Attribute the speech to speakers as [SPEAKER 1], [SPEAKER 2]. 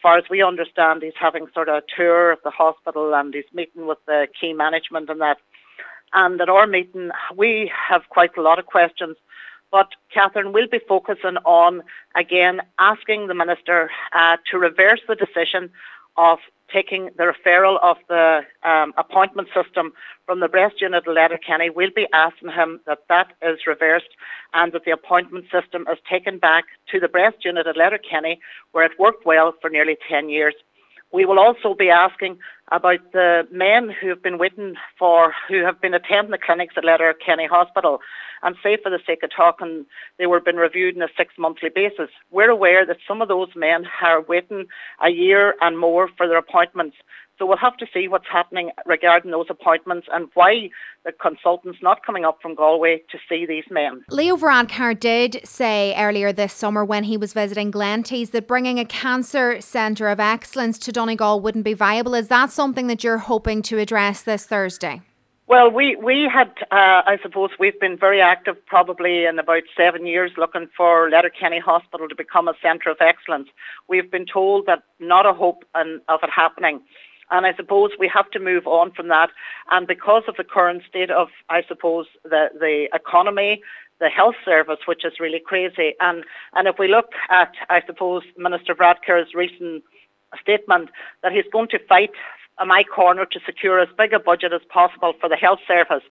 [SPEAKER 1] far as we understand, he's having sort of a tour of the hospital and he's meeting with the key management and that. And at our meeting, we have quite a lot of questions. But, Catherine, we'll be focusing on, again, asking the Minister to reverse the decision of taking the referral of the appointment system from the breast unit at Letterkenny. We'll be asking him that is reversed and that the appointment system is taken back to the breast unit at Letterkenny, where it worked well for nearly 10 years. We will also be asking about the men who have been attending the clinics at Letterkenny Hospital, and say for the sake of talking, they were being reviewed on a 6-monthly basis. We're aware that some of those men are waiting a year and more for their appointments. So we'll have to see what's happening regarding those appointments and why the consultant's not coming up from Galway to see these men.
[SPEAKER 2] Leo Varadkar did say earlier this summer when he was visiting Glenties that bringing a cancer centre of excellence to Donegal wouldn't be viable. Is that something that you're hoping to address this Thursday?
[SPEAKER 1] Well, we had, I suppose, we've been very active probably in about 7 years looking for Letterkenny Hospital to become a centre of excellence. We've been told that not a hope of it happening. And I suppose we have to move on from that. And because of the current state of, I suppose, the economy, the health service, which is really crazy. And if we look at, I suppose, Minister Varadkar's recent statement that he's going to fight my corner to secure as big a budget as possible for the health service.